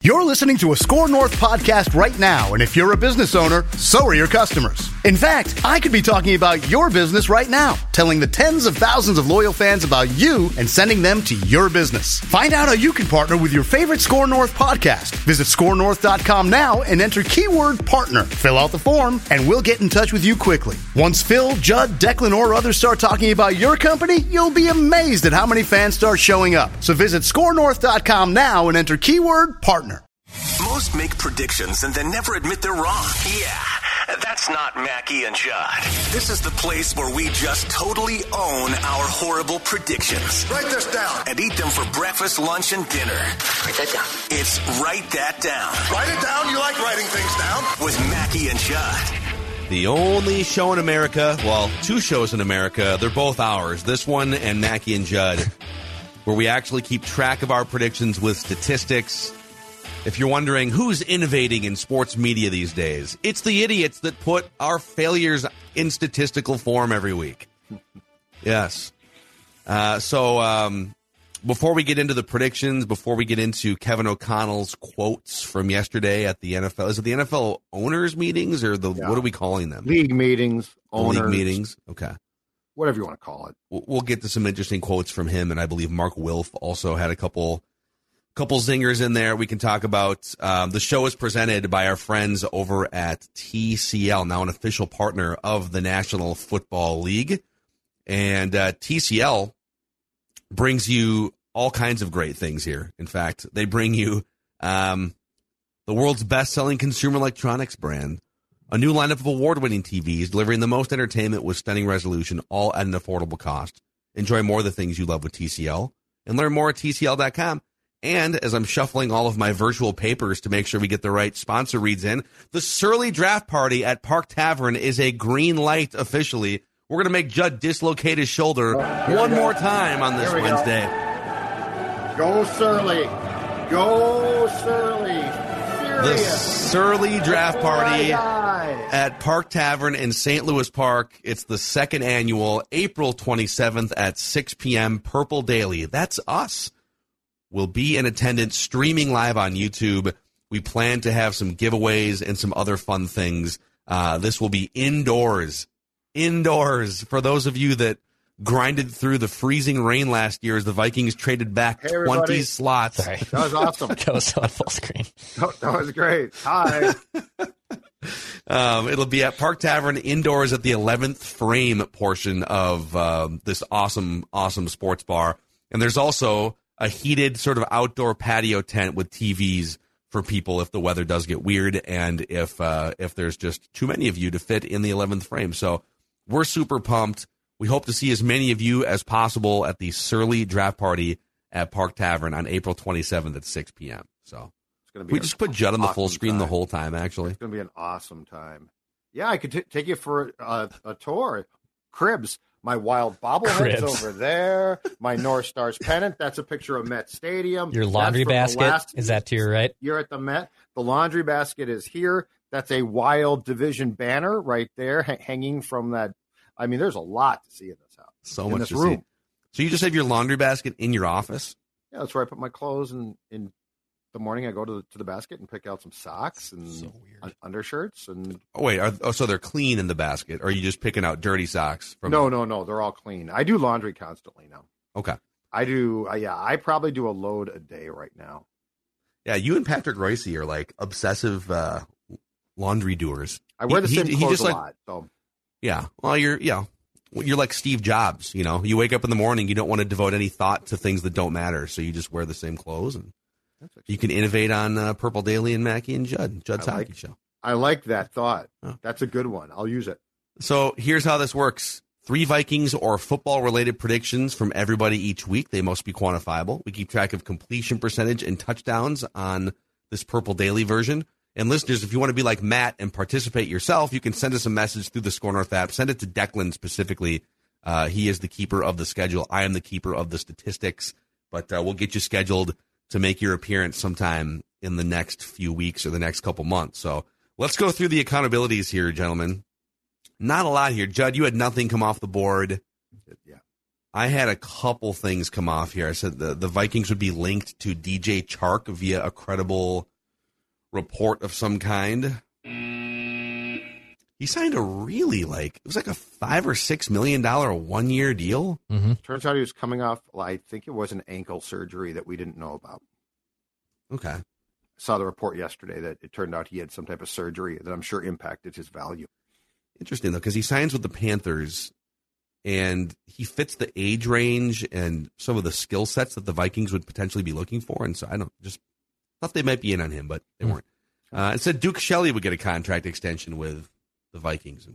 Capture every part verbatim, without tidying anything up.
You're listening to a Score North podcast right now, and if you're a business owner, so are your customers. In fact, I could be talking about your business right now, telling the tens of thousands of loyal fans about you and sending them to your business. Find out how you can partner with your favorite Score North podcast. Visit score north dot com now and enter keyword partner. Fill out the form, and we'll get in touch with you quickly. Once Phil, Judd, Declan, or others start talking about your company, you'll be amazed at how many fans start showing up. So visit score north dot com now and enter keyword partner. Most make predictions and then never admit they're wrong. Yeah, that's not Mackie and Judd. This is the place where we just totally own our horrible predictions. Write this down. And eat them for breakfast, lunch, and dinner. Write that down. It's Write That Down. Write it down. You like writing things down. With Mackie and Judd. The only show in America, well, two shows in America, they're both ours. This one and Mackie and Judd, where we actually keep track of our predictions with statistics. If you're wondering who's innovating in sports media these days, it's the idiots that put our failures in statistical form every week. Yes. Uh, so um, before we get into the predictions, before we get into Kevin O'Connell's quotes from yesterday at the N F L, is it the N F L owners meetings or the yeah. what are we calling them? League meetings, owners. League meetings, okay. Whatever you want to call it. We'll get to some interesting quotes from him, and I believe Mark Wilf also had a couple... Couple zingers in there we can talk about. Um, the show is presented by our friends over at T C L, now an official partner of the National Football League. And uh, T C L brings you all kinds of great things here. In fact, they bring you um, the world's best-selling consumer electronics brand, a new lineup of award-winning T Vs, delivering the most entertainment with stunning resolution, all at an affordable cost. Enjoy more of the things you love with T C L, and learn more at T C L dot com. And as I'm shuffling all of my virtual papers to make sure we get the right sponsor reads in, the Surly Draft Party at Park Tavern is a green light officially. We're going to make Judd dislocate his shoulder oh, one more time on this Wednesday. Go. go Surly. Go Surly. Serious. The Surly Draft Party at Park Tavern in Saint Louis Park. It's the second annual, April twenty-seventh at six p.m. Purple Daily. That's us. Will be in attendance, streaming live on YouTube. We plan to have some giveaways and some other fun things. Uh, this will be indoors. Indoors. For those of you that grinded through the freezing rain last year as the Vikings traded back hey, twenty slots. Sorry. That was awesome. That was on full screen. That, that was great. Hi. um, it'll be at Park Tavern indoors at the eleventh frame portion of um, this awesome, awesome sports bar. And there's also a heated sort of outdoor patio tent with T Vs for people if the weather does get weird and if uh, if there's just too many of you to fit in the eleventh frame. So we're super pumped. We hope to see as many of you as possible at the Surly Draft Party at Park Tavern on April twenty-seventh at six p.m. So it's gonna be we just put Judd on the awesome full screen time. the whole time, actually. It's going to be an awesome time. Yeah, I could t- take you for a, a tour. Cribs. My wild bobblehead's over there. My North Stars pennant. That's a picture of Met Stadium. Your laundry basket, is that to your right? You're at the Met. The laundry basket is here. That's a Wild Division banner right there ha- hanging from that. I mean, there's a lot to see in this house. So in much this to room. see. So you just have your laundry basket in your office? Yeah, that's where I put my clothes. And in the morning, I go to the, to the basket and pick out some socks and so weird. undershirts. And oh, wait, are, oh, so they're clean in the basket? Or are you just picking out dirty socks? From No, the... no, no. They're all clean. I do laundry constantly now. Okay. I do. Uh, yeah, I probably do a load a day right now. Yeah, you and Patrick Royce are like obsessive uh, laundry doers. I wear the he, same he, he clothes just a like, lot. So yeah, well, you're yeah, you're like Steve Jobs. You know, you wake up in the morning, you don't want to devote any thought to things that don't matter, so you just wear the same clothes, and you can innovate on uh, Purple Daily and Mackie and Judd, Judd's I Hockey like, Show. I like that thought. Oh. That's a good one. I'll use it. So here's how this works. Three Vikings or football-related predictions from everybody each week. They must be quantifiable. We keep track of completion percentage and touchdowns on this Purple Daily version. And listeners, if you want to be like Matt and participate yourself, you can send us a message through the Score North app. Send it to Declan specifically. Uh, he is the keeper of the schedule. I am the keeper of the statistics. But uh, we'll get you scheduled to make your appearance sometime in the next few weeks or the next couple months. So let's go through the accountabilities here, gentlemen. Not a lot here. Judd, you had nothing come off the board. Yeah. I had a couple things come off here. I said the, the Vikings would be linked to D J Chark via a credible report of some kind. He signed a really like, it was like a five or six million dollar one year deal. Mm-hmm. Turns out he was coming off, I think it was an ankle surgery that we didn't know about. Okay. I saw the report yesterday that it turned out he had some type of surgery that I'm sure impacted his value. Interesting, though, because he signs with the Panthers, and he fits the age range and some of the skill sets that the Vikings would potentially be looking for. And so I don't just thought they might be in on him, but they mm. weren't. Uh, it said Duke Shelley would get a contract extension with the Vikings.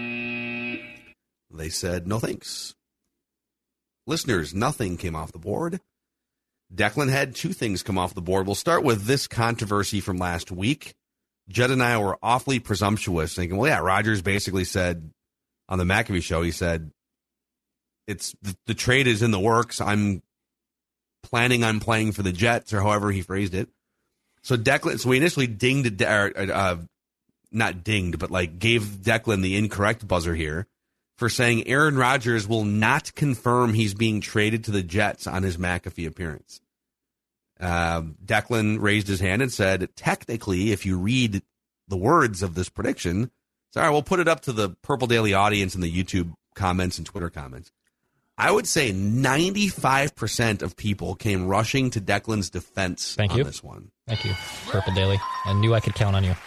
They said, no thanks. Listeners, nothing came off the board. Declan had two things come off the board. We'll start with this controversy from last week. Judd and I were awfully presumptuous, thinking, well, yeah, Rodgers basically said on the McAfee show, he said, it's the, the trade is in the works. I'm planning on playing for the Jets, or however he phrased it. So Declan, so we initially dinged, or, uh, not dinged, but like gave Declan the incorrect buzzer here for saying Aaron Rodgers will not confirm he's being traded to the Jets on his McAfee appearance. Uh, Declan raised his hand and said, technically, if you read the words of this prediction, sorry, we'll put it up to the Purple Daily audience in the YouTube comments and Twitter comments. I would say ninety-five percent of people came rushing to Declan's defense Thank on you. this one. Thank you, Purple Daily. I knew I could count on you.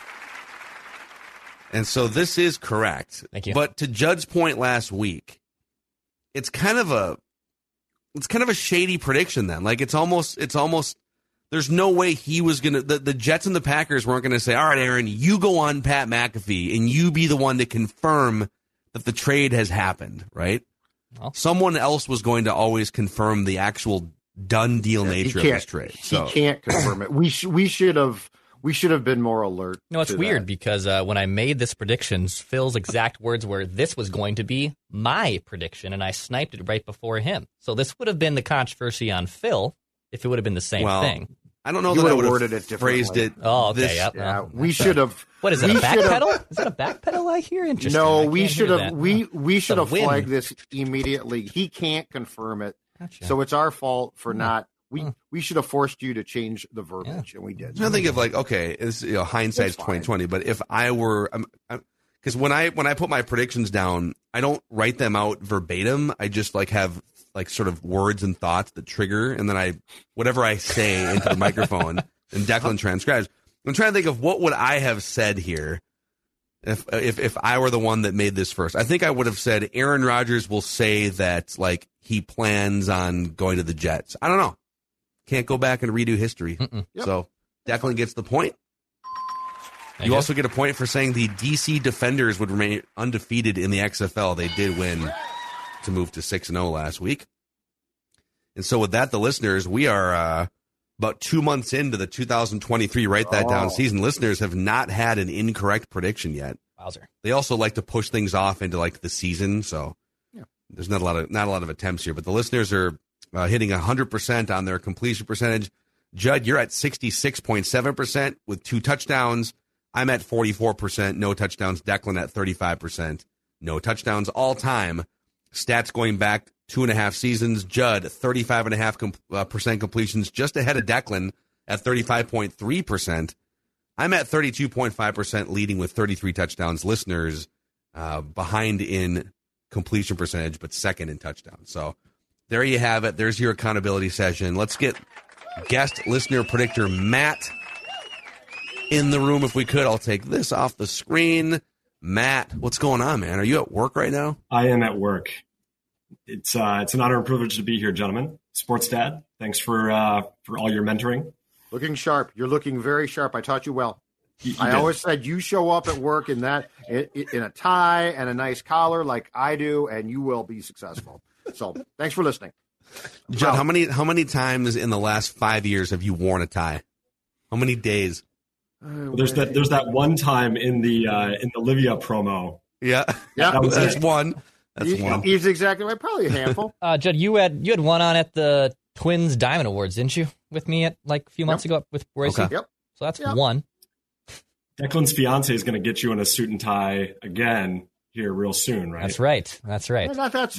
And so this is correct. Thank you. But to Judd's point last week, it's kind of a it's kind of a shady prediction then. Like it's almost it's almost there's no way he was gonna the, the Jets and the Packers weren't gonna say, all right, Aaron, you go on Pat McAfee and you be the one to confirm that the trade has happened, right? Well, someone else was going to always confirm the actual done deal yeah, nature of this trade. So. He can't confirm it. We sh- we should have we should have been more alert. No, it's weird that. because uh, when I made this prediction, Phil's exact words were, "This was going to be my prediction," and I sniped it right before him. So this would have been the controversy on Phil if it would have been the same well, thing. I don't know you that I would would worded have it phrased it. Oh, okay. This, Yep. Yeah, well, we should have. What is it? A backpedal? Is that a backpedal I hear? Interesting. No, I we should have. that. We we should have win. flagged this immediately. He can't confirm it, Gotcha. so it's our fault for Hmm. not. We Hmm. we should have forced you to change the verbiage, and we did. I think of like, okay, it's, you know, hindsight's twenty twenty. But if I were, because when I when I put my predictions down, I don't write them out verbatim. I just like have like sort of words and thoughts that trigger, and then I whatever I say into the microphone, and Declan transcribes. I'm trying to think of what would I have said here if if if I were the one that made this first. I think I would have said Aaron Rodgers will say that like he plans on going to the Jets. I don't know. Can't go back and redo history. Yep. So Declan gets the point. Thank you you. also get a point for saying the D C Defenders would remain undefeated in the X F L. They did win to move to six and oh last week. And so with that, the listeners, we are uh, about two months into the two thousand twenty-three Write That Oh. Down season. Listeners have not had an incorrect prediction yet. Wowzer. They also like to push things off into like the season, so Yeah. there's not a lot of not a lot of attempts here. But the listeners are uh, hitting one hundred percent on their completion percentage. Judd, you're at sixty-six point seven percent with two touchdowns. I'm at forty-four percent, no touchdowns. Declan at thirty-five percent, no touchdowns all time. Stats going back two and a half seasons. Judd, thirty-five point five com- uh, percent completions, just ahead of Declan at thirty-five point three percent. I'm at thirty-two point five percent, leading with thirty-three touchdowns. Listeners uh, behind in completion percentage, but second in touchdowns. So there you have it. There's your accountability session. Let's get guest listener predictor Matt in the room if we could. I'll take this off the screen. Matt, what's going on, man? Are you at work right now? I am at work. It's uh, it's an honor and privilege to be here, gentlemen. Sports Dad, thanks for uh, for all your mentoring. Looking sharp. You're looking very sharp. I taught you well. You- you I did. always said you show up at work in that in, in a tie and a nice collar like I do, and you will be successful. So thanks for listening. Judd, Wow. how many how many times in the last five years have you worn a tie? How many days? Uh, There's that there's that one time in the uh, in the Livia promo. Yeah, Yeah. That was that's it. one. That's He- one. He's exactly right. Probably a handful. Uh, Judd, you had you had one on at the Twins Diamond Awards, didn't you? With me at like a few months ago with Royce. Okay. Yep. So that's Yep. one. Declan's fiance is going to get you in a suit and tie again here real soon, right? That's right. That's right. Not that soon.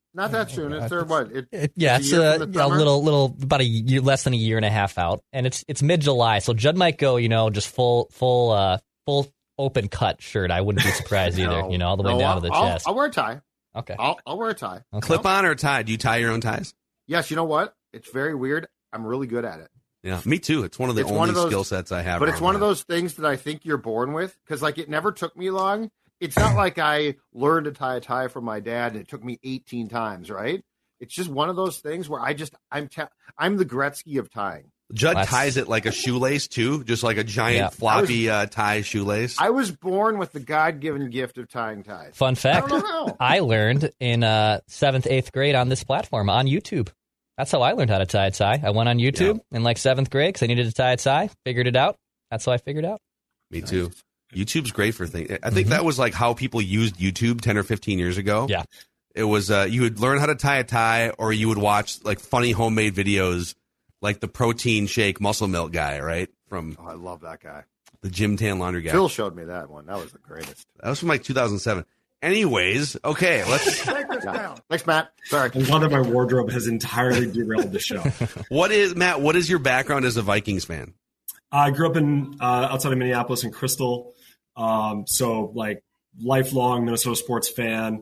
Not that soon. It's their what? It, It- yeah, it's it's a year a, from the a summer? little, little, about a year, less than a year and a half out, and it's it's mid July, so Judd might go, you know, just full, full, uh, full open cut shirt. I wouldn't be surprised either, No. you know, all the way No, down I'll, to the I'll- chest. I'll wear a tie. Okay. I'll, I'll wear a tie. Okay. Clip on or tie? Do you tie your own ties? Yes, you know what? It's very weird. I'm really good at it. Yeah, me too. It's one of the It's only one of those- skill sets I have. But it's around one of that. those things that I think you're born with because, like, it never took me long. It's not like I learned to tie a tie from my dad and it took me eighteen times, right? It's just one of those things where I just I'm ta- I'm the Gretzky of tying. Judd That's- ties it like a shoelace too, just like a giant Yeah. floppy uh, tie shoelace. I was born with the God-given gift of tying ties. Fun I fact: don't know how. I learned in uh, seventh, eighth grade on this platform on YouTube. That's how I learned how to tie a tie. I went on YouTube in like seventh grade because I needed to tie a tie. Figured it out. That's how I figured it out. Me too. YouTube's great for things. I think that was like how people used YouTube ten or fifteen years ago. Yeah. It was uh, you would learn how to tie a tie, or you would watch like funny homemade videos, like the protein shake muscle milk guy, right? From Oh, I love that guy. the Jim Tan Laundry guy. Phil showed me that one. That was the greatest. That was from like two thousand seven. Anyways, okay, let's. Take this Yeah. down. Thanks, Matt. Sorry. I'm glad that my wardrobe has entirely derailed the show. What is Matt? What is your background as a Vikings fan? I grew up in uh, outside of Minneapolis in Crystal, um, so like lifelong Minnesota sports fan.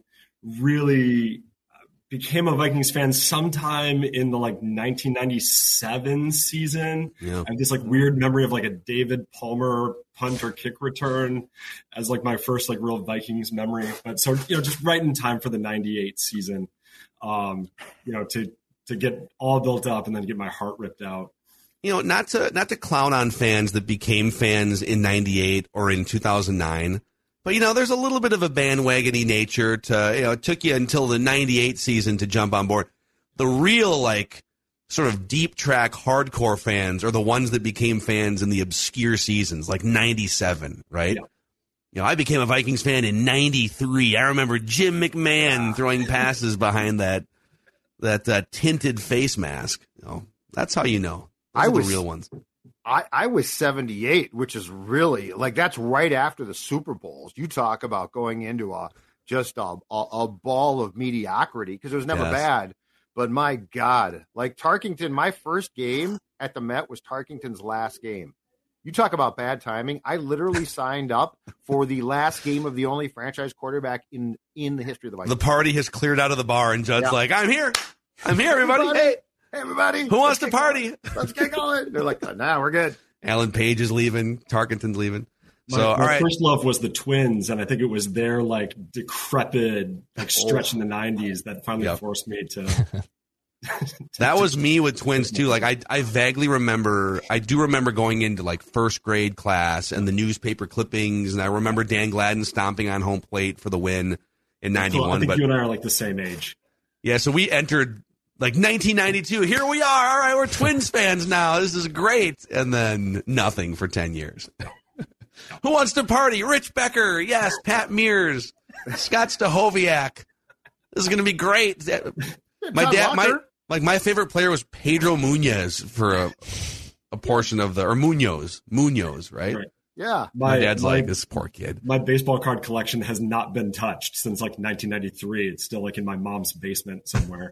Really became a Vikings fan sometime in the like nineteen ninety-seven season. Yeah. I have this like weird memory of like a David Palmer punt or kick return as like my first like real Vikings memory. But so you know, just right in time for the ninety-eight season, um, you know, to to get all built up and then get my heart ripped out. You know, not to not to clown on fans that became fans in ninety-eight or in two thousand nine, but you know, there's a little bit of a bandwagony nature to, you know, it took you until the ninety-eight season to jump on board. The real like sort of deep track hardcore fans are the ones that became fans in the obscure seasons, like ninety-seven, right? Yeah. You know, I became a Vikings fan in ninety-three. I remember Jim McMahon throwing passes behind that that uh, tinted face mask. You know, that's how you know. Those I are the was- real ones. I, I was seventy-eight, which is really like that's right after the Super Bowls. You talk about going into a just a, a, a ball of mediocrity because it was never Yes. bad. But my God, like Tarkington, my first game at the Met was Tarkington's last game. You talk about bad timing. I literally signed up for the last game of the only franchise quarterback in, in the history of the Vikings. The party has cleared out of the bar, and Judd's Yeah. like, I'm here. I'm here, everybody. Hey, Hey, everybody. who wants let's to get party? going. Let's get going. They're like, nah, we're good. Alan Page is leaving. Tarkenton's leaving. My, So, all my right. first love was the Twins, and I think it was their like decrepit like stretch in the nineties that finally Yep. forced me to. That was me with Twins, too. Like, I, I vaguely remember, I do remember going into, like, first grade class and the newspaper clippings, and I remember Dan Gladden stomping on home plate for the win in I ninety-one. think But, you and I are like the same age. yeah, so we entered, like, nineteen ninety-two. Here we are. All right, we're Twins fans now. This is great. And then nothing for ten years. Who wants to party? Rich Becker. Yes. Pat Mears. Scott Stahoviak. This is going to be great. My John dad, my Walker. like my favorite player was Pedro Munoz for a, a portion of the, or Munoz, Munoz, right? Right. Yeah. My, dad's my, like, this poor kid. my baseball card collection has not been touched since like nineteen ninety-three. It's still like in my mom's basement somewhere.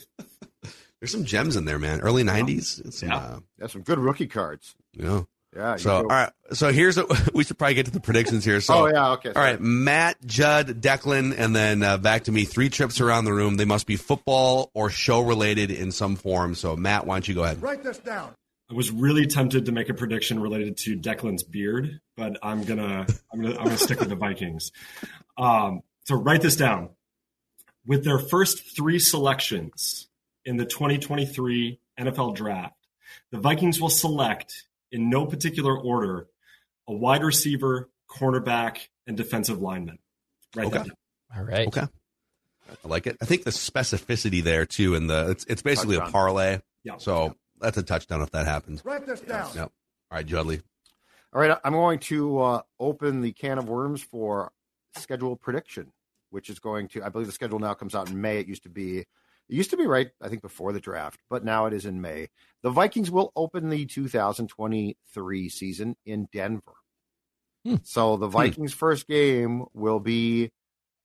There's some gems in there, man. Early nineties. It's, Yeah. uh, That's some good rookie cards. yeah. Yeah. you So, all go- right. So here's what we should probably get to the predictions here. So, oh, yeah. Okay. all right, Matt, Judd, Declan, and then uh, back to me. Three trips around the room. They must be football or show related in some form. So, Matt, why don't you go ahead? Write this down. I was really tempted to make a prediction related to Declan's beard, but I'm gonna I'm gonna I'm gonna stick with the Vikings. Um, so write this down. With their first three selections in the twenty twenty-three N F L Draft, the Vikings will select, in no particular order, a wide receiver, cornerback, and defensive lineman. Write Okay. that down. All right. Okay. I like it. I think the specificity there too, and the it's it's basically a Touchdown. parlay. Yeah. So that's a touchdown if that happens. Write this down. Yep. All right, Judley. All right, I'm going to uh, open the can of worms for schedule prediction, which is going to, I believe the schedule now comes out in May. It used to be, it used to be right, I think, before the draft, but now it is in May. The Vikings will open the two thousand twenty-three season in Denver. Hmm. So the Vikings' first game will be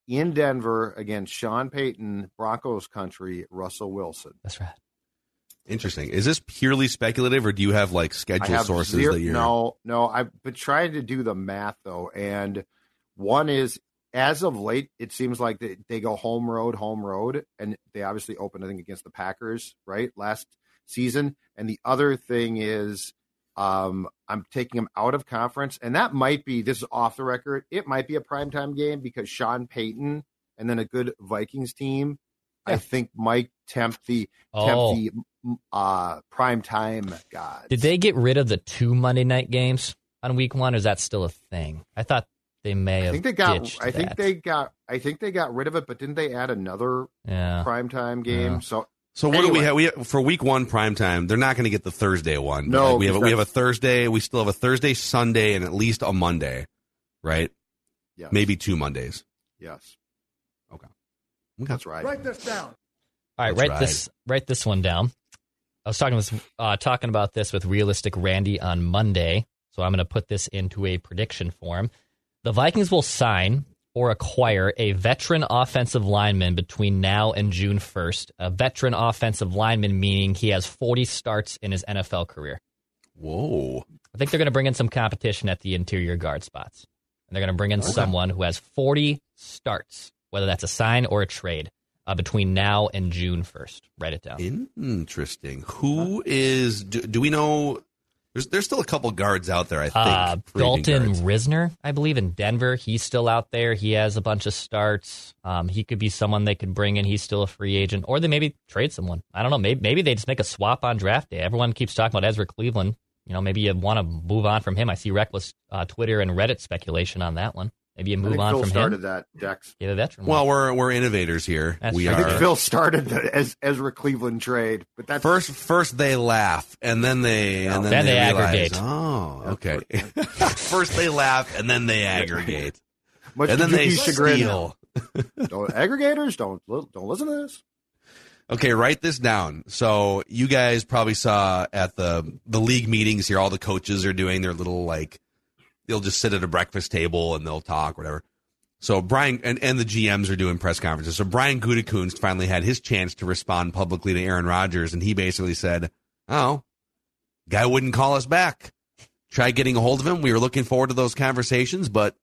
in Denver against Sean Payton, Broncos country, Russell Wilson. That's right. Interesting. Is this purely speculative, or do you have like I schedule have sources zero, that you're? No, no. I've been trying to do the math though, and one is as of late, it seems like they, they go home road, home road, and they obviously opened I think against the Packers right last season. And the other thing is, um, I'm taking them out of conference, and that might be this is off the record. It might be a primetime game because Sean Payton and then a good Vikings team, yeah. I think might tempt the oh. tempt the uh, primetime gods. Did they get rid of the two Monday night games on week one, or is that still a thing? I thought they may have. I think they got. ditched I think that. they got. I think they got rid of it, but didn't they add another yeah. primetime game? Yeah. So. So what anyway. do we have? We have, for week one primetime. They're not going to get the Thursday one. No, Like, we have a, we have a that's- Thursday. We still have a Thursday, Sunday, and at least a Monday, right? Yes. Maybe two Mondays. Yes. Okay, That's right. Write this down. All right, That's write right. this write this one down. I was talking with uh, talking about this with Realistic Randy on Monday, so I'm going to put this into a prediction form. The Vikings will sign or acquire a veteran offensive lineman between now and June first. A veteran offensive lineman meaning he has forty starts in his N F L career. Whoa. I think they're going to bring in some competition at the interior guard spots. And they're going to bring in Okay. someone who has forty starts, whether that's a sign or a trade, uh, between now and June first. Write it down. Interesting. Who is? Do, do we know? There's there's still a couple guards out there. I think Uh, free agent Dalton guards. Risner, I believe, in Denver. He's still out there. He has a bunch of starts. Um, he could be someone they could bring in. He's still a free agent. Or they maybe trade someone. I don't know. Maybe, maybe they just make a swap on draft day. Everyone keeps talking about Ezra Cleveland. You know, maybe you want to move on from him. I see reckless uh, Twitter and Reddit speculation on that one. Maybe you I move think on Phil from started him. that, Dex. Get a veteran. Well, one. we're we're innovators here. That's we true. I think are. Phil started the Ez- Ezra Cleveland trade, but that's First, first they laugh, and then they and then, Then they realize, aggregate. Oh, okay. First they laugh, and then they aggregate, much and to then they Juki's chagrin. steal. Don't, aggregators don't li- don't listen to this. Okay, write this down. So you guys probably saw at the the league meetings here, all the coaches are doing their little like, they'll just sit at a breakfast table and they'll talk, whatever. So Brian and, and the G Ms are doing press conferences. So Brian Gutekunst finally had his chance to respond publicly to Aaron Rodgers, and he basically said, "Oh, guy wouldn't call us back. Tried getting a hold of him. We were looking forward to those conversations, but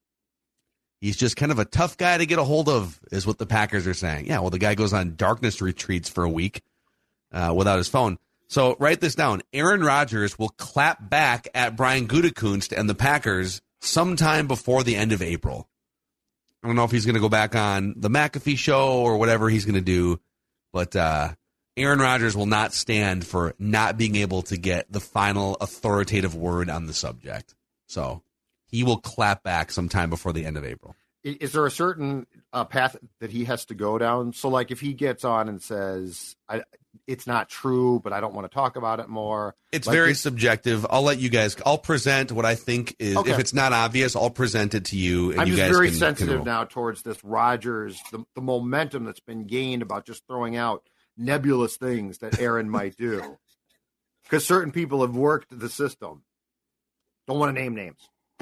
he's just kind of a tough guy to get a hold of," is what the Packers are saying. Yeah, well, the guy goes on darkness retreats for a week uh, without his phone. So write this down. Aaron Rodgers will clap back at Brian Gutekunst and the Packers sometime before the end of April. I don't know if he's going to go back on the McAfee show or whatever he's going to do, but uh, Aaron Rodgers will not stand for not being able to get the final authoritative word on the subject. So he will clap back sometime before the end of April. I- Is there a certain uh, path that he has to go down? So, like, if he gets on and says, I, "It's not true, but I don't want to talk about it more," It's like, very it's- subjective. I'll let you guys, I'll present what I think is, Okay. if it's not obvious, I'll present it to you. And I'm you just guys very can, sensitive can now towards this Rodgers, the, the momentum that's been gained about just throwing out nebulous things that Aaron might do. Because certain people have worked the system. Don't want to name names.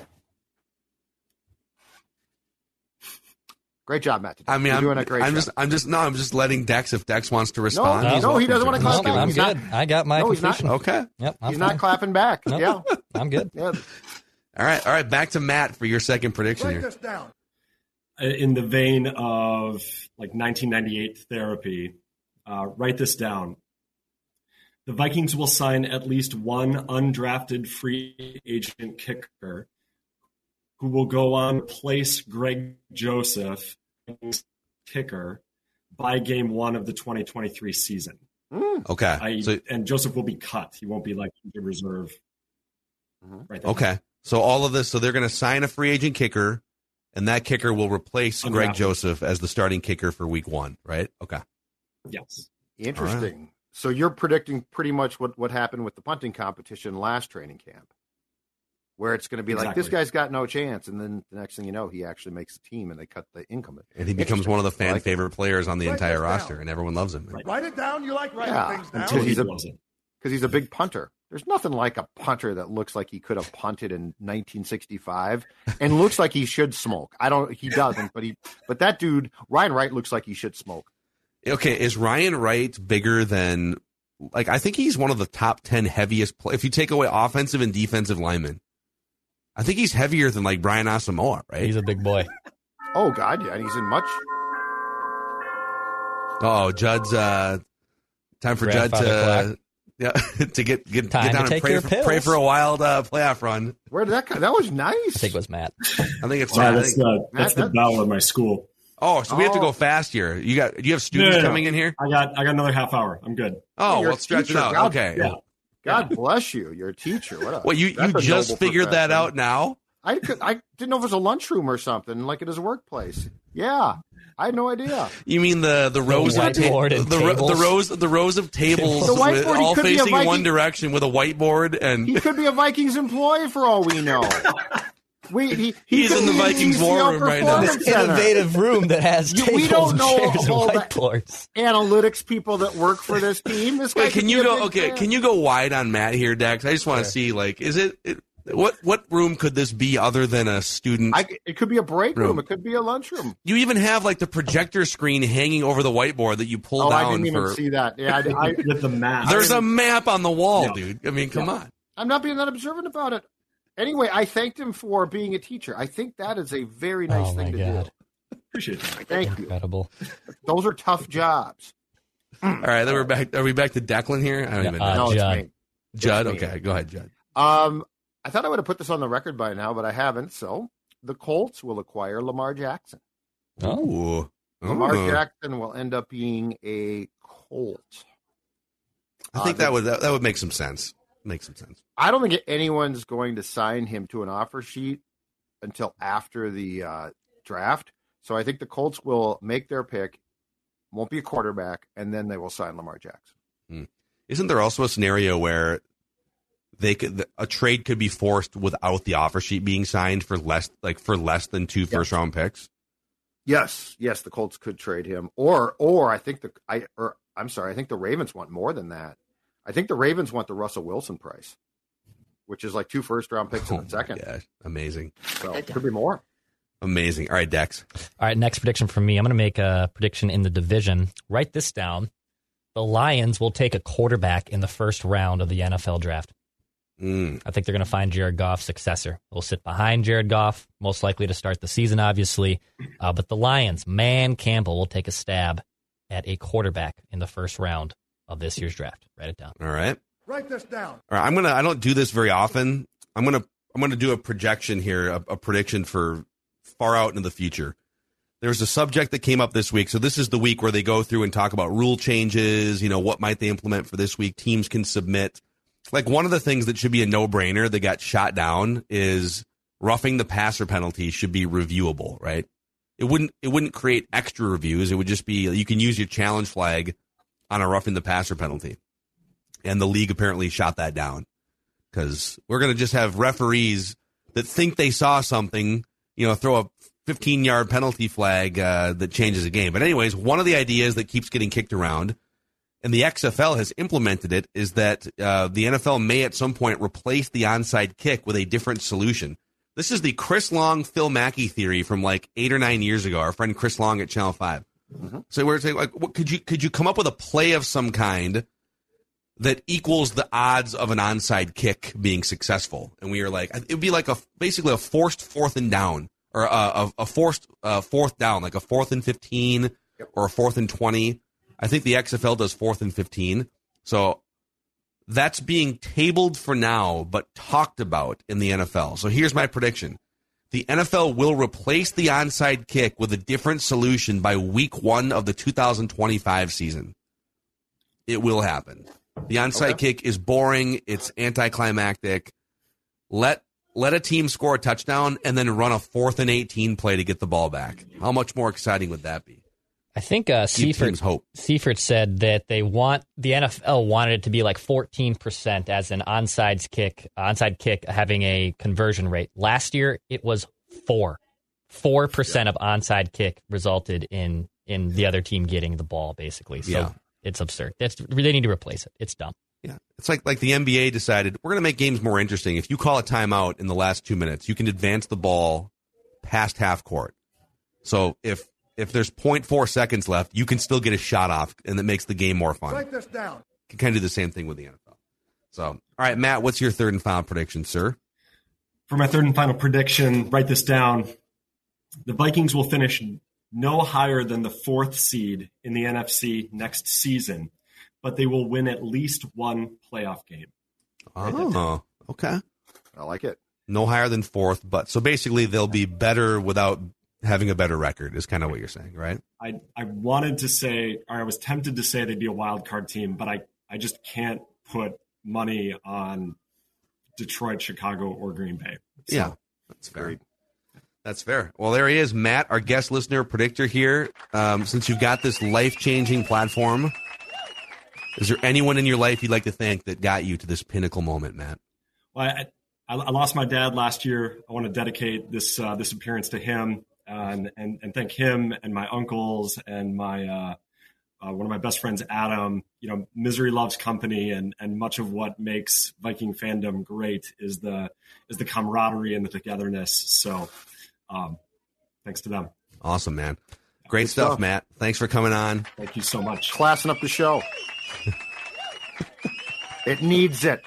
Great job, Matt. I mean, You're I'm, doing a great I'm job. just, I'm just, no, I'm just letting Dex, if Dex wants to respond. No, he's no, he welcome doesn't want to No, clap back. I'm He's good. not- I got my No, he's not. completion. Okay. Yep, I'm He's fine. not clapping back. Nope. Yeah. I'm good. Yeah. All right. All right. Back to Matt for your second prediction Write here. this down. In the vein of like nineteen ninety-eight therapy, uh, write this down. The Vikings will sign at least one undrafted free agent kicker who will go on to replace Greg Joseph, kicker, by game one of the twenty twenty-three season. Okay. I, So, and Joseph will be cut. He won't be like the reserve. Right there. okay. So all of this, so they're going to sign a free agent kicker, and that kicker will replace Greg Undrafted. Joseph as the starting kicker for week one, right? Okay. Yes. Interesting. So you're predicting pretty much what, what happened with the punting competition last training camp, where it's going to be like, this Exactly. guy's got no chance. And then the next thing you know, he actually makes the team and they cut the incumbent. And he becomes one of the fan Like- favorite players on the Write entire this down. roster, and everyone loves him. Right. Write it down. You like writing Yeah, things down. until Until he's he a- blows it. Because he's a big punter. There's nothing like a punter that looks like he could have punted in nineteen sixty-five and looks like he should smoke. I don't. He doesn't, but he. But that dude, Ryan Wright, looks like he should smoke. Okay, is Ryan Wright bigger than? Like, I think he's one of the top ten heaviest. Play, if you take away offensive and defensive linemen, I think he's heavier than like Brian Asamoah, right? He's a big boy. Oh God, yeah, and he's in much. Oh, Judd's uh, time for Judd Grandfather to clock. yeah to get get, Time get down to and take pray your for, pills. pray for a wild uh, playoff run. Where did that come? That was nice. I think it was Matt. I think it's. Wow, I that's think- the that's the That- bell at my school. oh, so we have to Oh. go fast here. You got? Do you have students No, no, no. coming in here? I got I got another half hour. I'm good. Oh, You're well, a stretch it teacher. out. God- Okay. Yeah. God bless you. You're a teacher. What? A, Well, you that's you a just noble figured that profession. out now? I could. I didn't know if it was a lunchroom or something, like at his workplace. Yeah, I had no idea. You mean the the rows of whiteboard ta- and the, ro- the tables? rows the rows of tables The with, whiteboard, he all could be a facing one Viking- direction with a whiteboard and He could be a Vikings employee for all we know. We, he, he He's could in the be Vikings T C L war room right now. Performance This Center. innovative room that has You- tables we don't know and chairs and all the- whiteboards. Analytics people that work for this team. This guy Wait, could can be you a go big okay, fan. can you go wide on Matt here, Dex? I just want to see like is it, it what what room could this be other than a student? I, it could be a break room. Room. It could be a lunchroom. you even have like the projector screen hanging over the whiteboard that you pull Oh, I down didn't even for see that. Yeah, I, I, With the map. There's a map on the wall, Yeah. dude. I mean, come on. I'm not being that observant about it. Anyway, I thanked him for being a teacher. I think that is a very nice Oh, thing my to God. Appreciate that. do. Thank you. Incredible. Those are tough jobs. All right, then we're back. Are we back to Declan here? I don't Yeah, even uh, know. no, it's Judd. me. Judd, it's me. okay, go ahead, Judd. Um, I thought I would have put this on the record by now, but I haven't. So the Colts will acquire Lamar Jackson. Oh, Ooh. Lamar Ooh. Jackson will end up being a Colt. I think Uh, that would that, that would make some sense. Make some sense. I don't think anyone's going to sign him to an offer sheet until after the uh, draft. So I think the Colts will make their pick, won't be a quarterback, and then they will sign Lamar Jackson. Isn't there also a scenario where they could a trade could be forced without the offer sheet being signed for less like for less than two first round picks? Yes, yes, the Colts could trade him, or or I think the I or I'm sorry, I think the Ravens want more than that. I think the Ravens want the Russell Wilson price, which is like two first round picks Oh in the second. my gosh. Amazing. So it could be more. Amazing. All right, Dex. all right. Next prediction from me. I'm going to make a prediction in the division. Write this down. The Lions will take a quarterback in the first round of the N F L draft. Mm. I think they're going to find Jared Goff's successor. Will sit behind Jared Goff, most likely to start the season, obviously. Uh, but the Lions, Man Campbell, will take a stab at a quarterback in the first round of this year's draft. Write it down. All right. Write this down. All right. I'm gonna I don't do this very often. I'm gonna I'm gonna do a projection here, a, a prediction for far out into the future. There's a subject that came up this week. So this is the week where they go through and talk about rule changes, you know, what might they implement for this week? Teams can submit. Like one of the things that should be a no-brainer that got shot down is roughing the passer penalty should be reviewable, right? It wouldn't it wouldn't create extra reviews. It would just be you can use your challenge flag on a roughing the passer penalty. And the league apparently shot that down because we're going to just have referees that think they saw something, you know, throw a fifteen-yard penalty flag uh, that changes the game. But anyways, one of the ideas that keeps getting kicked around, and the X F L has implemented it, is that uh, the N F L may at some point replace the onside kick with a different solution. This is the Chris Long, Phil Mackey theory from like eight or nine years ago. Our friend Chris Long at Channel five. Mm-hmm. So we're saying, like, what, could you could you come up with a play of some kind that equals the odds of an onside kick being successful? And we were like, it would be like a basically a forced fourth and down, or a, a, a forced uh, fourth down, like a fourth and fifteen or a fourth and twenty. I think the X F L does fourth and fifteen. So that's being tabled for now, but talked about in the N F L. So here's my prediction. The N F L will replace the onside kick with a different solution by week one of the two thousand twenty-five season. It will happen. The onside Okay. kick is boring. It's anticlimactic. Let let a team score a touchdown and then run a fourth and eighteen play to get the ball back. How much more exciting would that be? I think uh, Give teams Seifert, hope. Seifert said that they want the N F L wanted it to be like fourteen percent as an onside kick, onside kick having a conversion rate. Last year it was four, four percent of onside kick resulted in in the other team getting the ball basically. So Yeah. it's absurd. That's they need to replace it. It's dumb. Yeah, it's like like the N B A decided we're going to make games more interesting. If you call a timeout in the last two minutes, you can advance the ball past half court. So if if there's zero point four seconds left, you can still get a shot off, and that makes the game more fun. Write this down. You can kind of do the same thing with the N F L. So, all right, Matt, what's your third and final prediction, sir? For my third and final prediction, write this down. The Vikings will finish no higher than the fourth seed in the N F C next season, but they will win at least one playoff game. Oh, okay. I like it. No higher than fourth, but so basically they'll be better without having a better record is kind of what you're saying, right? I, I wanted to say, or I was tempted to say they'd be a wild card team, but I, I just can't put money on Detroit, Chicago, or Green Bay. So, yeah, that's fair. That's fair. Well, there he is, Matt, our guest listener predictor here. Um, since you've got this life-changing platform, is there anyone in your life you'd like to thank that got you to this pinnacle moment, Matt? Well, I, I, I lost my dad last year. I want to dedicate this uh, this appearance to him uh, and, and and thank him and my uncles and my uh, uh, one of my best friends, Adam. You know, misery loves company, and and much of what makes Viking fandom great is the is the camaraderie and the togetherness. So, um, thanks to them. Awesome, man. Great Good stuff, stuff, Matt. Thanks for coming on. Thank you so much. Classing up the show. It needs it.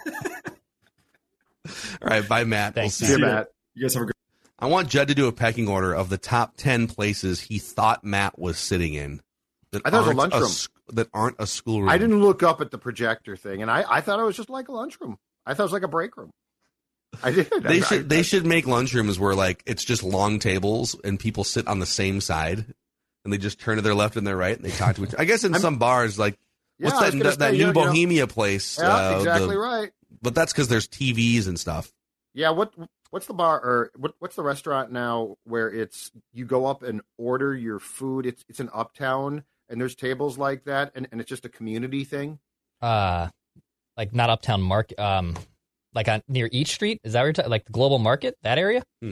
All right, bye, Matt. Thanks, we'll See see you, you. Matt. You guys have a great. I want Judd to do a pecking order of the top ten places he thought Matt was sitting in that I thought it was a aren't lunchroom. s- that aren't a schoolroom. I didn't look up at the projector thing, and I, I thought it was just like a lunchroom. I thought it was like a break room. I did. They I, should I, they should make lunchrooms where like it's just long tables and people sit on the same side and they just turn to their left and their right and they talk to each other. I guess in I'm- some bars like yeah, what's I was that gonna that, that say, new you know, Bohemia place? Yeah, uh, exactly the- right. But that's because there's T Vs and stuff. Yeah, what what's the bar or what what's the restaurant now where it's you go up and order your food? It's it's an uptown and there's tables like that and, and it's just a community thing. Uh, like not Uptown Market, um, like on near Each Street. Is that where you're talking? Like the Global Market, that area? Uh,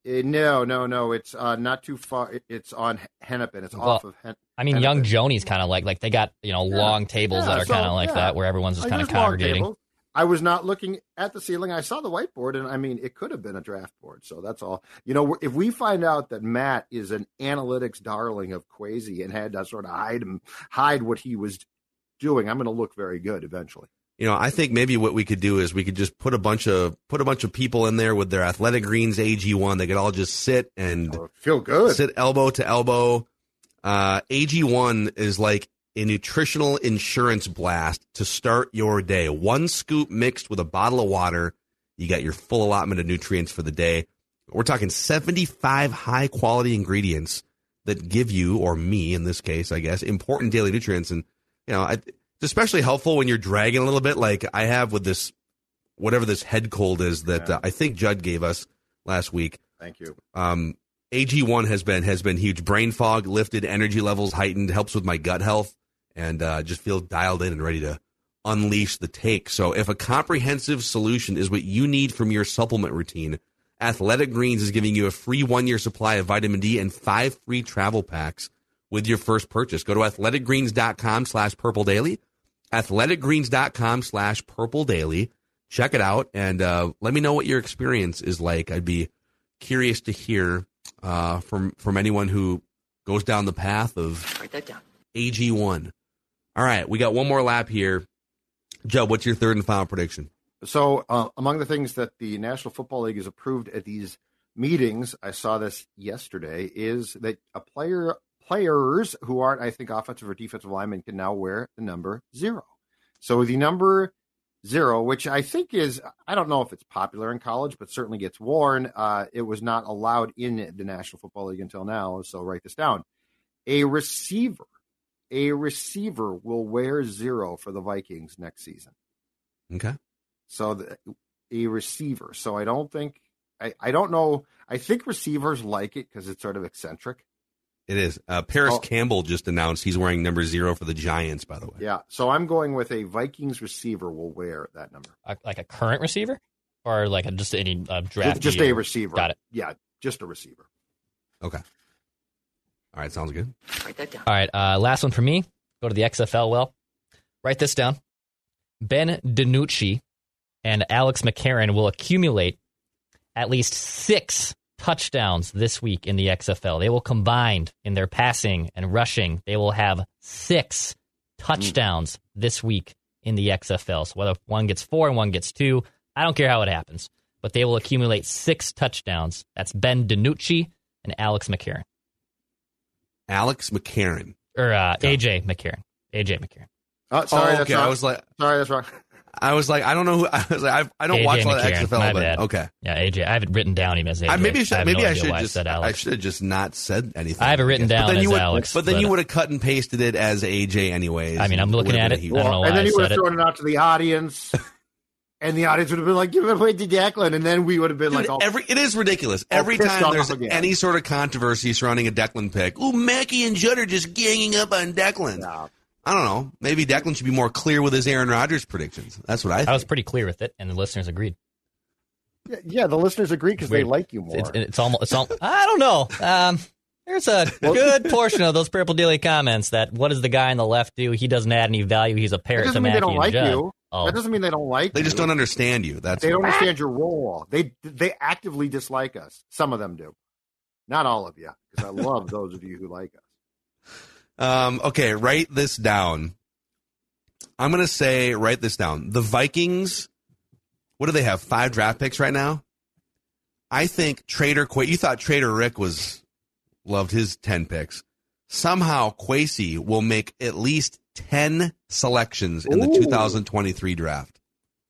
no, no, no. It's uh, not too far. It, it's on Hennepin. It's Well, off of Hen- I mean, Hennepin. Young Joni's kind of like like they got you know Yeah. long tables Yeah, that are so, kind of like yeah. that where everyone's just I kind of used long congregating. tables. I was not looking at the ceiling. I saw the whiteboard, and I mean, it could have been a draft board. So that's all. You know, if we find out that Matt is an analytics darling of Quasi and had to sort of hide him, hide what he was doing, I'm going to look very good eventually. You know, I think maybe what we could do is we could just put a bunch of put a bunch of people in there with their Athletic Greens A G one. They could all just sit and Oh, feel good. sit elbow to elbow. Uh, A G one is like a nutritional insurance blast to start your day. One scoop mixed with a bottle of water, you got your full allotment of nutrients for the day. We're talking seventy-five high quality ingredients that give you, or me in this case, I guess, important daily nutrients. And, you know, I, it's especially helpful when you're dragging a little bit like I have with this, whatever this head cold is that Yeah. uh, I think Judd gave us last week. Thank you. Um, A G one has been has been huge. Brain fog lifted, energy levels heightened, helps with my gut health, and uh, just feel dialed in and ready to unleash the take. So if a comprehensive solution is what you need from your supplement routine, Athletic Greens is giving you a free one-year supply of vitamin D and five free travel packs with your first purchase. Go to athleticgreens.com slash purple daily, athleticgreens.com slash purple daily. Check it out, and uh, let me know what your experience is like. I'd be curious to hear uh, from from anyone who goes down the path of Write that down. A G one. All right, we got one more lap here. Joe, what's your third and final prediction? So, uh, among the things that the National Football League has approved at these meetings, I saw this yesterday, is that a player players who aren't, I think, offensive or defensive linemen can now wear the number zero. So the number zero, which I think is, I don't know if it's popular in college, but certainly gets worn. Uh, it was not allowed in the National Football League until now. So write this down. A receiver, a receiver will wear zero for the Vikings next season. Okay. So the, a receiver. So I don't think, I, I don't know. I think receivers like it because it's sort of eccentric. It is. Uh, Paris Oh. Campbell just announced he's wearing number zero for the Giants, by the way. Yeah. So I'm going with a Vikings receiver will wear that number. Uh, like a current receiver, or like a, just any uh, draft? Just a receiver. Got it. Yeah. Just a receiver. Okay. All right, sounds good. Write that down. All right, uh, last one for me. Go to the X F L. Well, write this down. Ben DiNucci and Alex McCarron will accumulate at least six touchdowns this week in the X F L. They will combine in their passing and rushing. They will have six touchdowns this week in the X F L. So whether one gets four and one gets two, I don't care how it happens. But they will accumulate six touchdowns. That's Ben DiNucci and Alex McCarron. Alex McCarron. Or uh, A J McCarron. A J McCarron. Oh, sorry, oh, that's okay. wrong. I was like, sorry, that's wrong. I was like, I don't know who. I was like, I, I don't A J watch a lot of McCarron, X F L, my but bad. okay. Yeah, A J. I have it written down him as A J. I, maybe I should, I have maybe no I idea should why just. I, said Alex. I should have just not said anything. I have it written guess. down but then as you would, Alex. But then but, you would have cut and pasted it as A J anyways. I mean, I'm looking at it. I don't know why and then I you would said have it. thrown it out to the audience, and the audience would have been like, "Give it away to Declan," and then we would have been Dude, like, all, every it is ridiculous. all Every pissed time off there's again. any sort of controversy surrounding a Declan pick, oh, Mackey and Judd are just ganging up on Declan. Yeah. I don't know. Maybe Declan should be more clear with his Aaron Rodgers predictions. That's what I think. I was pretty clear with it, and the listeners agreed. Yeah, yeah, the listeners agree because they Weird. like you more. It's, it's almost. It's all, I don't know. Um, there's a good portion of those Purple Daily comments that what does the guy on the left do? He doesn't add any value. He's a that parrot to doesn't mean Mackey they don't and like Judd. you. Oh, That doesn't mean they don't like They you. just don't understand you. That's They don't what- understand your role. They they actively dislike us. Some of them do. Not all of you, because I love those of you who like us. Um, okay, write this down. I'm going to say, write this down. The Vikings, what do they have? Five draft picks right now? I think Trader Qu- you thought Trader Rick was loved his ten picks. Somehow Kwesi will make at least ten selections in the Ooh. two thousand twenty-three draft.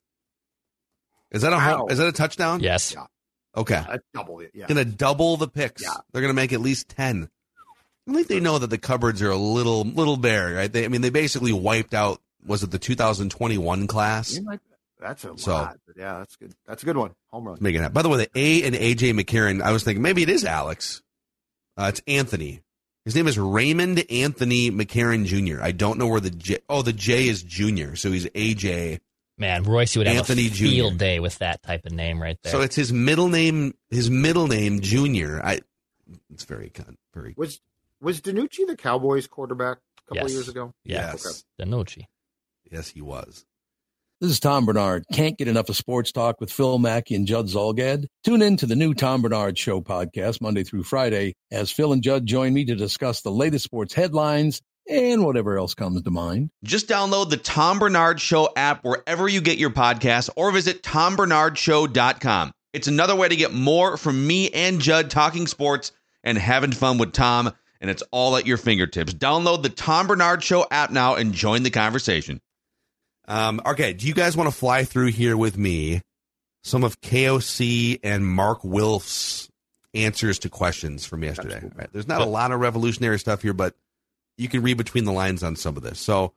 Is that a Wow. home, is that a touchdown? yes. Yeah. Okay. I double it. Yeah. Going to double the picks. Yeah. They're going to make at least ten. I think they know that the cupboards are a little little bare, right? They, I mean, they basically wiped out, was it the two thousand twenty-one class? You might- That's a So- lot. But yeah, that's good. That's a good one. Home run. Making that. By the way, the A and A J McCarron, I was thinking maybe it is Alex. Uh, it's Anthony. His name is Raymond Anthony McCarron Junior I don't know where the J. Oh, the J is Junior, so he's A J. Man, Royce would have Anthony a Junior field day with that type of name right there. So it's his middle name. His middle name Junior. I. It's very con- very. Was was DiNucci the Cowboys quarterback a couple Yes. of years ago? Yes. DiNucci. Yes, he was. This is Tom Bernard. Can't get enough of sports talk with Phil Mackey and Judd Zolgad? Tune in to the new Tom Bernard Show podcast Monday through Friday as Phil and Judd join me to discuss the latest sports headlines and whatever else comes to mind. Just download the Tom Bernard Show app wherever you get your podcasts or visit tom bernard show dot com. It's another way to get more from me and Judd talking sports and having fun with Tom, and it's all at your fingertips. Download the Tom Bernard Show app now and join the conversation. Um, okay, do you guys want to fly through here with me some of K O C and Mark Wilf's answers to questions from yesterday? Right? There's not a lot of revolutionary stuff here, but you can read between the lines on some of this. So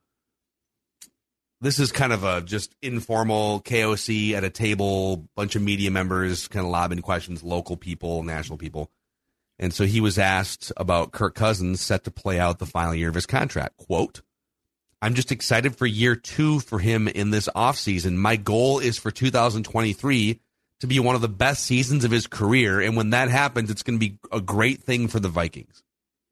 this is kind of a just informal K O C at a table, bunch of media members kind of lobbing questions, local people, national people. And so he was asked about Kirk Cousins set to play out the final year of his contract. Quote, I'm just excited for year two for him in this offseason. My goal is for two thousand twenty-three to be one of the best seasons of his career. And when that happens, it's going to be a great thing for the Vikings.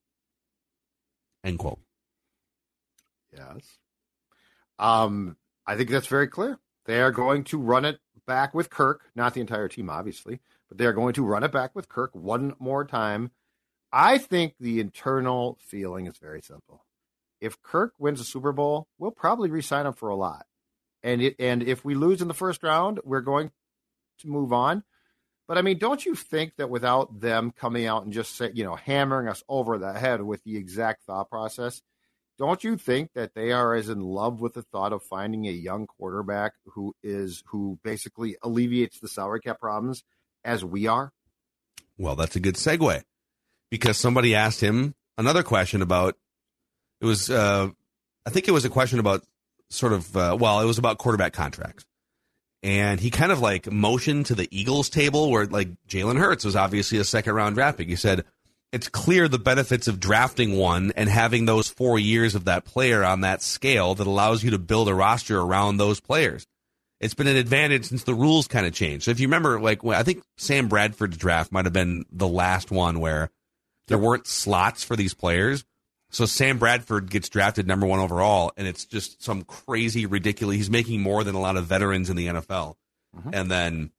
End quote. Yes. Um, I think that's very clear. They are going to run it back with Kirk, not the entire team, obviously, but they are going to run it back with Kirk one more time. I think the internal feeling is very simple. If Kirk wins a Super Bowl, we'll probably re-sign him for a lot. And it, and if we lose in the first round, we're going to move on. But I mean, don't you think that without them coming out and just say, you know, hammering us over the head with the exact thought process, don't you think that they are as in love with the thought of finding a young quarterback who is who basically alleviates the salary cap problems as we are? Well, that's a good segue because somebody asked him another question about it was uh, I think it was a question about sort of uh, well, it was about quarterback contracts. And he kind of like motioned to the Eagles table where like Jalen Hurts was obviously a second round draft pick. He said, it's clear the benefits of drafting one and having those four years of that player on that scale that allows you to build a roster around those players. It's been an advantage since the rules kind of changed. So if you remember, like I think Sam Bradford's draft might have been the last one where there weren't slots for these players. So Sam Bradford gets drafted number one overall, and it's just some crazy, ridiculous. He's making more than a lot of veterans in the N F L. Mm-hmm. And then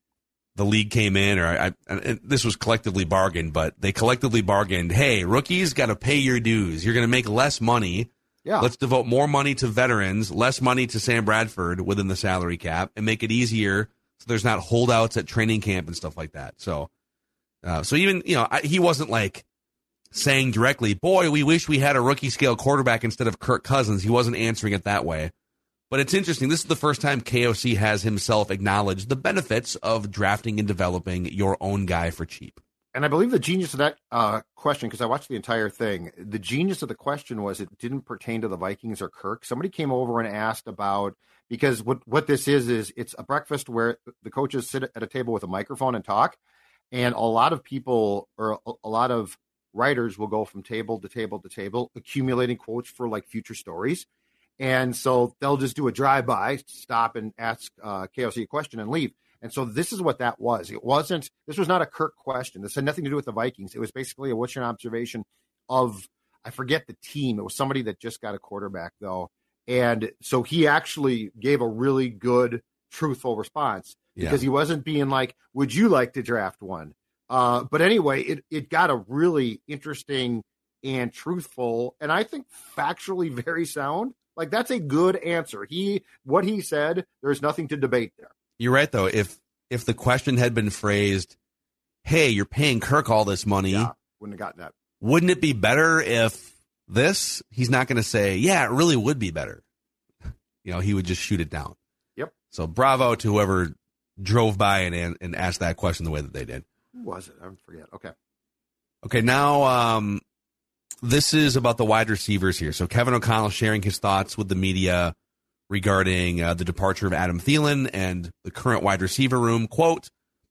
the league came in, or I, and this was collectively bargained, but they collectively bargained, hey, rookies got to pay your dues. You're going to make less money. Yeah. Let's devote more money to veterans, less money to Sam Bradford within the salary cap, and make it easier so there's not holdouts at training camp and stuff like that. So, uh, so even, you know, I, he wasn't like saying directly, boy, we wish we had a rookie scale quarterback instead of Kirk Cousins. He wasn't answering it that way. But it's interesting. This is the first time K O C has himself acknowledged the benefits of drafting and developing your own guy for cheap. And I believe the genius of that uh, question, because I watched the entire thing, the genius of the question was it didn't pertain to the Vikings or Kirk. Somebody came over and asked about, because what, what this is, is it's a breakfast where the coaches sit at a table with a microphone and talk. And a lot of people, or a, a lot of writers will go from table to table to table, accumulating quotes for like future stories. And so they'll just do a drive-by, stop and ask uh, K O C a question and leave. And so this is what that was. It wasn't, this was not a Kirk question. This had nothing to do with the Vikings. It was basically a what's your observation of, I forget the team. It was somebody that just got a quarterback, though. And so he actually gave a really good, truthful response because yeah. he wasn't being like, would you like to draft one? Uh, but anyway, it, it got a really interesting and truthful, and I think factually very sound. Like, that's a good answer. He, what he said, there's nothing to debate there. You're right, though. If if the question had been phrased, hey, you're paying Kirk all this money. Yeah, wouldn't have gotten that. Wouldn't it be better if this? He's not going to say, yeah, it really would be better. You know, he would just shoot it down. Yep. So bravo to whoever drove by and and asked that question the way that they did. Who was it? I forget. Okay. Okay, now um, this is about the wide receivers here. So Kevin O'Connell sharing his thoughts with the media regarding uh, the departure of Adam Thielen and the current wide receiver room. Quote,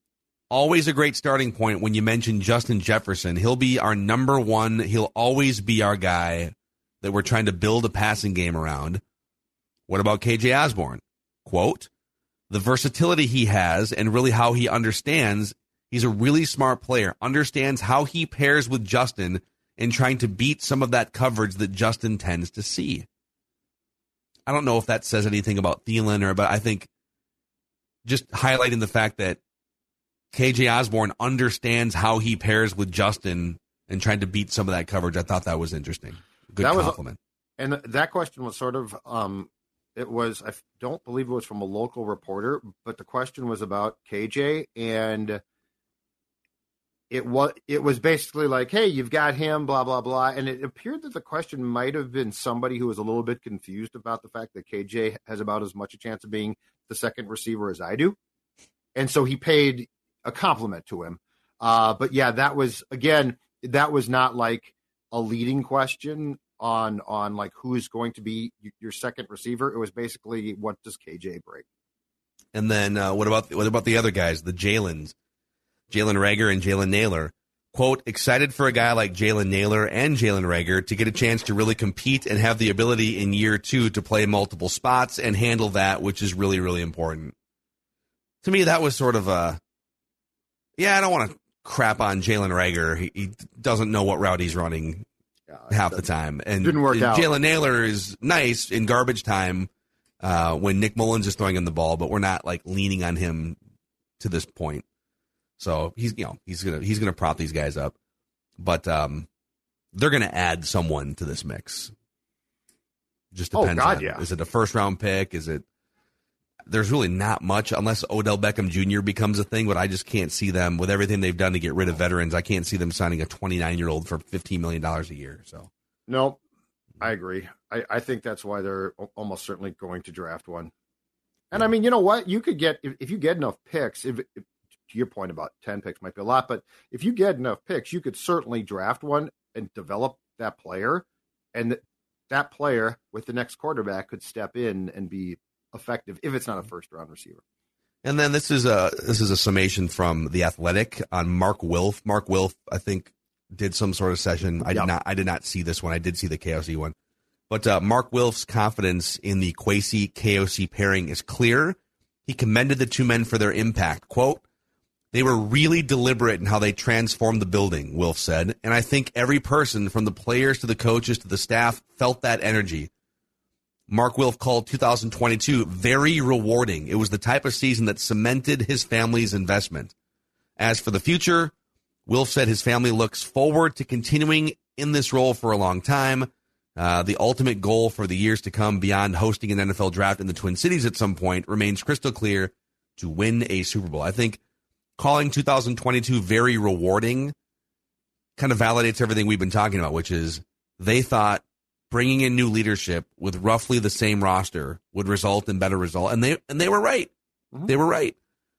always a great starting point when you mention Justin Jefferson. He'll be our number one. He'll always be our guy that we're trying to build a passing game around. What about K J Osborne? Quote, the versatility he has and really how he understands. He's a really smart player, understands how he pairs with Justin in trying to beat some of that coverage that Justin tends to see. I don't know if that says anything about Thielen or, but I think just highlighting the fact that K J Osborne understands how he pairs with Justin and trying to beat some of that coverage. I thought that was interesting. Good that compliment. Was, and that question was sort of, um, it was, I don't believe it was from a local reporter, but the question was about K J, and it was, it was basically like, hey, you've got him, blah, blah, blah. And it appeared that the question might have been somebody who was a little bit confused about the fact that K J has about as much a chance of being the second receiver as I do. And so he paid a compliment to him. Uh, but yeah, that was, again, that was not like a leading question on, on like who is going to be your second receiver. It was basically, what does K J bring? And then uh, what about, what about the other guys, the Jalen's? Jalen Reagor and Jalen Nailor. Quote, excited for a guy like Jalen Nailor and Jalen Reagor to get a chance to really compete and have the ability in year two to play multiple spots and handle that, which is really, really important. To me, that was sort of a, yeah, I don't want to crap on Jalen Reagor. He, he doesn't know what route he's running yeah, half the time. And didn't work out. Jalen Nailor is nice in garbage time uh, when Nick Mullins is throwing him the ball, but we're not like leaning on him to this point. So he's, you know, he's gonna he's gonna prop these guys up, but um, they're gonna add someone to this mix. Just depends. Oh God, on, yeah. Is it a first round pick? Is it? There's really not much unless Odell Beckham Junior becomes a thing, but I just can't see them with everything they've done to get rid of veterans. I can't see them signing a twenty-nine year old for fifteen million dollars a year. So no, I agree. I, I think that's why they're almost certainly going to draft one. And I mean, you know what? You could get if, if you get enough picks. If, if to your point about ten picks might be a lot, but if you get enough picks, you could certainly draft one and develop that player. And th- that player with the next quarterback could step in and be effective if it's not a first round receiver. And then this is a, this is a summation from The Athletic on Mark Wilf. Mark Wilf, I think, did some sort of session. I did yep. not, I did not see this one. I did see the K O C one, but uh, Mark Wilf's confidence in the Kwesi K O C pairing is clear. He commended the two men for their impact. Quote, They were really deliberate in how they transformed the building, Wilf said, and I think every person from the players to the coaches to the staff felt that energy. Mark Wilf called two thousand twenty-two very rewarding. It was the type of season that cemented his family's investment. As for the future, Wilf said his family looks forward to continuing in this role for a long time. Uh, the ultimate goal for the years to come beyond hosting an N F L draft in the Twin Cities at some point remains crystal clear: to win a Super Bowl. I think calling two thousand twenty-two very rewarding kind of validates everything we've been talking about, which is they thought bringing in new leadership with roughly the same roster would result in better result. And they, and they were right. Mm-hmm. They were right.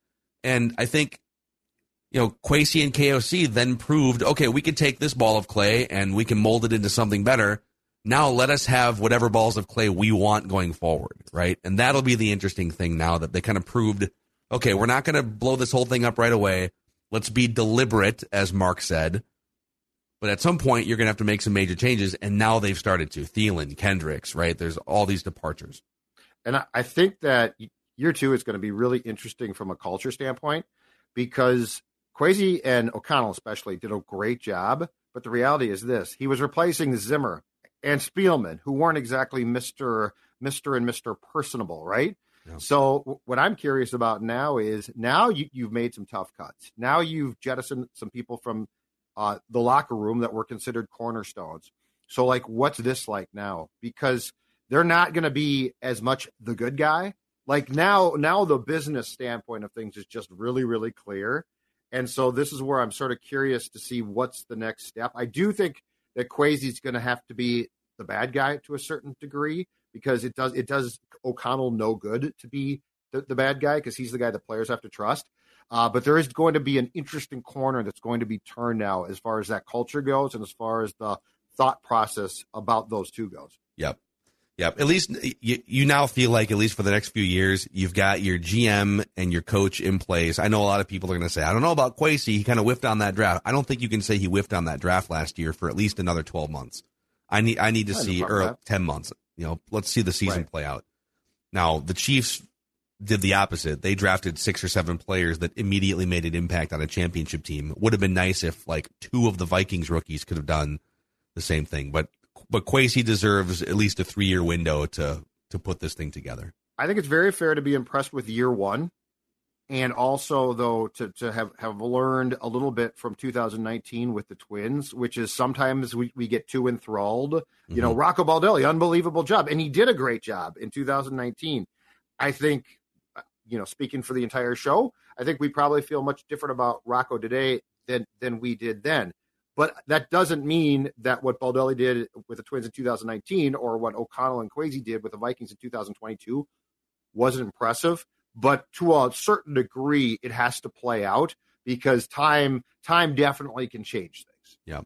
And I think, you know, Kwesi and K O C then proved, okay, we can take this ball of clay and we can mold it into something better. Now let us have whatever balls of clay we want going forward, right? And that'll be the interesting thing now that they kind of proved, okay, we're not going to blow this whole thing up right away. Let's be deliberate, as Mark said. But at some point, you're going to have to make some major changes, and now they've started to. Thielen, Kendricks, right? There's all these departures. And I, I think that year two is going to be really interesting from a culture standpoint because Kwesi and O'Connell especially did a great job. But the reality is this. He was replacing Zimmer and Spielman, who weren't exactly Mister Mister and Mister Personable, right? Yeah. So what I'm curious about now is now you, you've made some tough cuts. Now you've jettisoned some people from uh, the locker room that were considered cornerstones. So, like, what's this like now? Because they're not going to be as much the good guy. Like, now, now the business standpoint of things is just really, really clear. And so this is where I'm sort of curious to see what's the next step. I do think that Kwesi's going to have to be the bad guy to a certain degree because it does it does O'Connell no good to be the, the bad guy because he's the guy the players have to trust. Uh, but there is going to be an interesting corner that's going to be turned now as far as that culture goes and as far as the thought process about those two goes. Yep. Yep. At least you, you now feel like, at least for the next few years, you've got your G M and your coach in place. I know a lot of people are going to say, I don't know about Kwesi. He kind of whiffed on that draft. I don't think you can say he whiffed on that draft last year for at least another twelve months. I need I need to I see, or ten months. You know, let's see the season right. play out. Now, the Chiefs did the opposite. They drafted six or seven players that immediately made an impact on a championship team. Would have been nice if, like, two of the Vikings rookies could have done the same thing. But but Kwesi deserves at least a three-year window to to put this thing together. I think it's very fair to be impressed with year one. And also, though, to, to have, have learned a little bit from two thousand nineteen with the Twins, which is sometimes we, we get too enthralled. Mm-hmm. You know, Rocco Baldelli, unbelievable job. And he did a great job in two thousand nineteen. I think, you know, speaking for the entire show, I think we probably feel much different about Rocco today than, than we did then. But that doesn't mean that what Baldelli did with the Twins in two thousand nineteen or what O'Connell and Kwesi did with the Vikings in two thousand twenty-two wasn't impressive. But to a certain degree, it has to play out because time time definitely can change things. Yeah.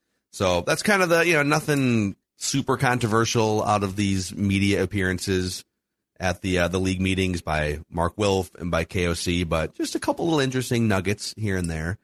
So that's kind of the, you know, nothing super controversial out of these media appearances at the uh, the league meetings by Mark Wilf and by K O C, but just a couple little interesting nuggets here and there.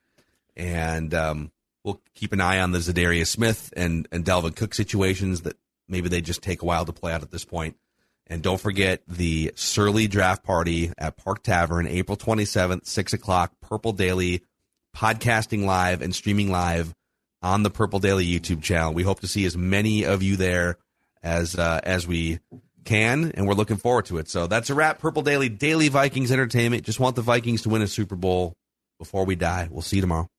And um, we'll keep an eye on the Zadarius Smith and, and Dalvin Cook situations that maybe they just take a while to play out at this point. And don't forget the Surly Draft Party at Park Tavern, April twenty-seventh, six o'clock, Purple Daily, podcasting live and streaming live on the Purple Daily YouTube channel. We hope to see as many of you there as uh, as we can, and we're looking forward to it. So that's a wrap. Purple Daily, daily Vikings entertainment. Just want the Vikings to win a Super Bowl before we die. We'll see you tomorrow.